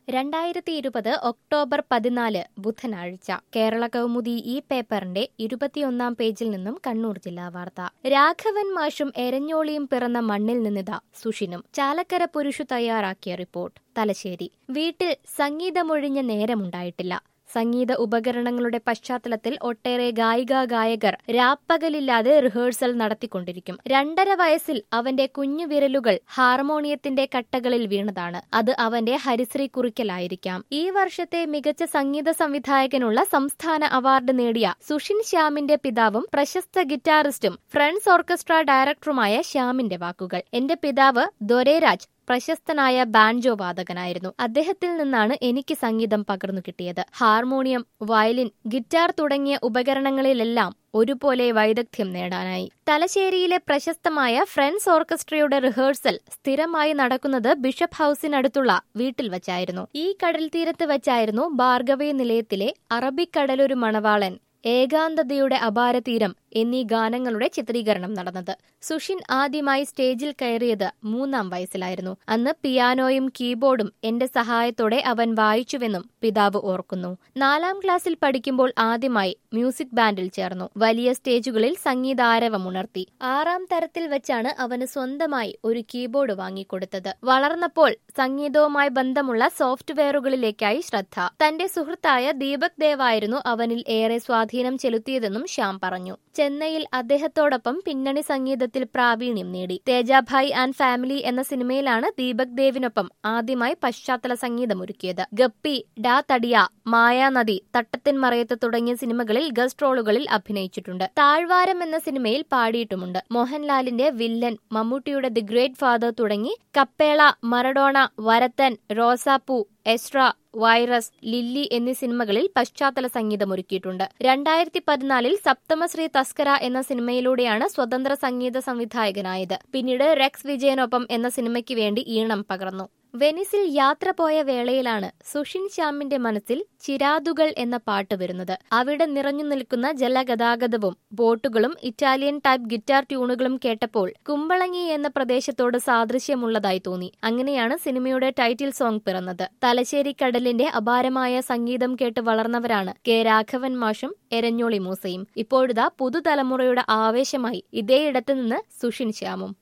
2020 October 14 ബുധനാഴ്ച കേരള കൗമുദി ഈ പേപ്പറിന്റെ 21 പേജിൽ നിന്നും കണ്ണൂർ ജില്ലാ വാർത്ത. രാഘവൻ മാഷും എരഞ്ഞോളിയും പിറന്ന മണ്ണിൽ നിന്നിതാ സുഷിനും. ചാലക്കര പുരുഷു തയ്യാറാക്കിയ റിപ്പോർട്ട്. തലശ്ശേരി. വീട്ടിൽ സംഗീതമൊഴിഞ്ഞ നേരമുണ്ടായിട്ടില്ല. സംഗീത ഉപകരണങ്ങളുടെ പശ്ചാത്തലത്തിൽ ഒട്ടേറെ ഗായികർ രാപ്പകലില്ലാതെ റിഹേഴ്സൽ നടത്തിക്കൊണ്ടിരിക്കും. 2.5 വയസ്സിൽ അവന്റെ കുഞ്ഞു വിരലുകൾ ഹാർമോണിയത്തിന്റെ കട്ടകളിൽ വീണതാണ്. അത് അവന്റെ ഹരിശ്രീ കുറിക്കലായിരിക്കാം. ഈ വർഷത്തെ മികച്ച സംഗീത സംവിധായകനുള്ള സംസ്ഥാന അവാർഡ് നേടിയ സുഷിൻ ശ്യാമിന്റെ പിതാവും പ്രശസ്ത ഗിറ്റാറിസ്റ്റും ഫ്രണ്ട്സ് ഓർക്കസ്ട്ര ഡയറക്ടറുമായ ശ്യാമിന്റെ വാക്കുകൾ. എന്റെ പിതാവ് ദൊരൈരാജ് പ്രശസ്തനായ ബാൻജോ വാദകനായിരുന്നു. അദ്ദേഹത്തിൽ നിന്നാണ് എനിക്ക് സംഗീതം പകർന്നു കിട്ടിയത്. ഹാർമോണിയം, വയലിൻ, ഗിറ്റാർ തുടങ്ങിയ ഉപകരണങ്ങളിലെല്ലാം ഒരുപോലെ വൈദഗ്ധ്യം നേടാനായി. തലശ്ശേരിയിലെ പ്രശസ്തമായ ഫ്രണ്ട്സ് ഓർക്കസ്ട്രയുടെ റിഹേഴ്സൽ സ്ഥിരമായി നടക്കുന്നത് ബിഷപ്പ് ഹൌസിനടുത്തുള്ള വീട്ടിൽ വച്ചായിരുന്നു. ഈ കടൽ തീരത്ത് വച്ചായിരുന്നു ഭാർഗവി നിലയത്തിലെ അറബിക്കടലൊരു മണവാളൻ, ഏകാന്തതയുടെ അപാരതീരം എന്നീ ഗാനങ്ങളുടെ ചിത്രീകരണം നടന്നത്. സുഷിൻ ആദ്യമായി സ്റ്റേജിൽ കയറിയത് 3-ാം വയസ്സിലായിരുന്നു. അന്ന് പിയാനോയും കീബോർഡും എന്റെ സഹായത്തോടെ അവൻ വായിച്ചുവെന്നും പിതാവ് ഓർക്കുന്നു. 4-ാം ക്ലാസ്സിൽ പഠിക്കുമ്പോൾ ആദ്യമായി മ്യൂസിക് ബാൻഡിൽ ചേർന്നു. വലിയ സ്റ്റേജുകളിൽ സംഗീതാരവമുണർത്തി. 6-ാം തരത്തിൽ വെച്ചാണ് അവന് സ്വന്തമായി ഒരു കീബോർഡ് വാങ്ങിക്കൊടുത്തത്. വളർന്നപ്പോൾ സംഗീതവുമായി ബന്ധമുള്ള സോഫ്റ്റ്വെയറുകളിലേക്കായി ശ്രദ്ധ. തന്റെ സുഹൃത്തായ ദീപക് ദേവായിരുന്നു അവനിൽ ഏറെ സ്വാധീനം ചെലുത്തിയതെന്നും ശ്യാം പറഞ്ഞു. ചെന്നൈയിൽ അദ്ദേഹത്തോടൊപ്പം പിന്നണി സംഗീതത്തിൽ പ്രാവീണ്യം നേടി. തേജാഭായ് ആൻഡ് ഫാമിലി എന്ന സിനിമയിലാണ് ദീപക് ദേവിനൊപ്പം ആദ്യമായി പശ്ചാത്തല സംഗീതമൊരുക്കിയത്. ഗപ്പി, ഡാ തടിയ, മായാനദി, തട്ടത്തിൻ മറയത്ത് തുടങ്ങിയ സിനിമകളിൽ ഗസ്റ്റ് റോളുകളിൽ അഭിനയിച്ചിട്ടുണ്ട്. താഴ്വാരം എന്ന സിനിമയിൽ പാടിയിട്ടുമുണ്ട്. മോഹൻലാലിന്റെ വില്ലൻ, മമ്മൂട്ടിയുടെ ദി ഗ്രേറ്റ് ഫാദർ തുടങ്ങി കപ്പേള, മറഡോണ, വരത്തൻ, റോസാപ്പൂ, എസ്ട്ര, വൈറസ്, ലില്ലി എന്നീ സിനിമകളിൽ പശ്ചാത്തല സംഗീതമൊരുക്കിയിട്ടുണ്ട്. 2014 സപ്തമശ്രീ തസ്കര എന്ന സിനിമയിലൂടെയാണ് സ്വതന്ത്ര സംഗീത സംവിധായകനായത്. പിന്നീട് റെക്സ് വിജയനൊപ്പം എന്ന സിനിമയ്ക്ക് വേണ്ടി ഈണം പകർന്നു. വെനിസിൽ യാത്ര പോയ വേളയിലാണ് സുഷിൻ ശ്യാമിന്റെ മനസ്സിൽ ചിരാതുകൾ എന്ന പാട്ട് വരുന്നത്. അവിടെ നിറഞ്ഞു നിൽക്കുന്ന ജലഗതാഗതവും ബോട്ടുകളും ഇറ്റാലിയൻ ടൈപ്പ് ഗിറ്റാർ ട്യൂണുകളും കേട്ടപ്പോൾ കുമ്പളങ്ങി എന്ന പ്രദേശത്തോട് സാദൃശ്യമുള്ളതായി തോന്നി. അങ്ങനെയാണ് സിനിമയുടെ ടൈറ്റിൽ സോങ് പിറന്നത്. തലശ്ശേരി കടലിന്റെ അപാരമായ സംഗീതം കേട്ട് വളർന്നവരാണ് കെ രാഘവൻ മാഷും എരഞ്ഞോളി മൂസയും. ഇപ്പോഴിതാ പുതുതലമുറയുടെ ആവേശമായി ഇതേയിടത്ത് നിന്ന് സുഷിൻ ശ്യാമും.